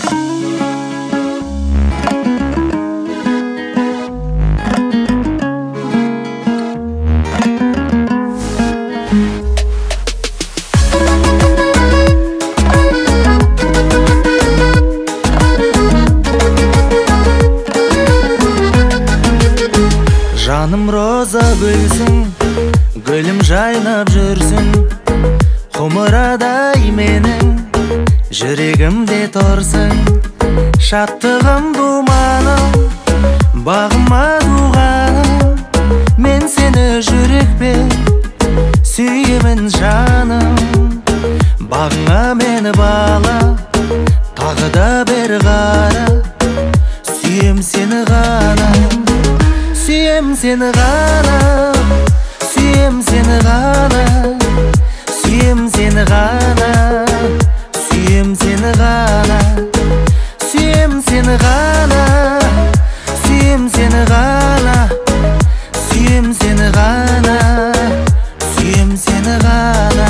Жаным роза гүлсің, гүлім жайнап жүрсің, құмырадай менің жүрегімде тұрсың. Шаттығым думаным, бағыма туғаным, мен сені жүрекпен сүйемін жаным. Бағыңа мені бала, тағы да бер қара, сүйем сені ғана. Сүйем сені ғана, сүйем сені ғана, сүйем сені ғана, сүйем сені ғана, сүйем сені ғана, сүйем сені ғана, сүйем сені ғана, сүйем сені ғана.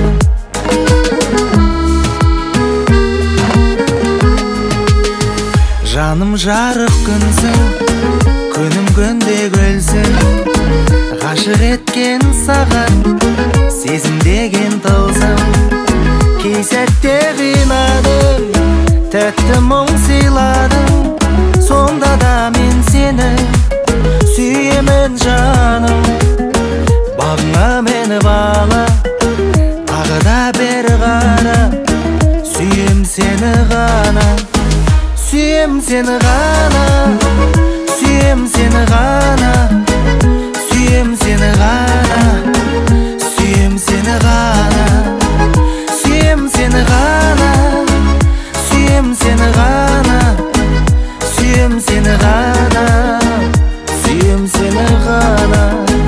Жаным жарық күнсің, күнім күнде гүлсің, ғашық еткен саған сезім деген тылсым. Кей сәтте қинадың, тәтті мұң сыйладың, сонда да мен сені сүйемін жаным. Бағыңа мені бала, тағы да бер қара, сүйем сені ғана. Сүйем сені ғана, сүйем сені ғана, сүйем сені ғана, сүйем сені ғана, сүйем сені ғана, сүйем сені ғана, сүйем сені ғана, сүйем сені ғана.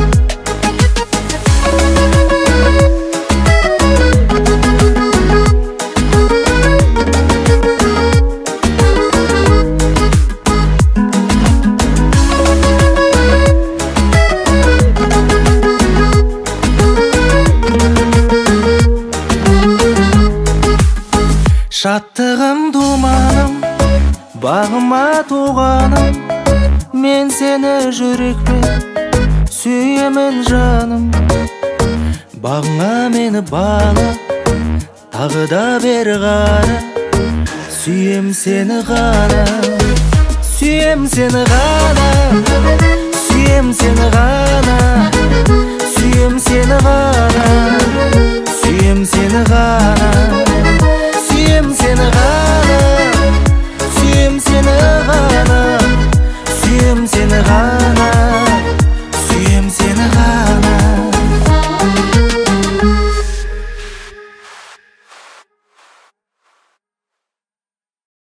Шаттығым думаным, бағыма туғаным, мен сені жүрекпен сүйемін жаным. Бағыңа мені бала, тағы да бер қара, сүйем сені ғана. Сүйем сені ғана, сүйем сені ғана, сүйем сені ғана, сүйем сені ғана, сүйем сені ғана.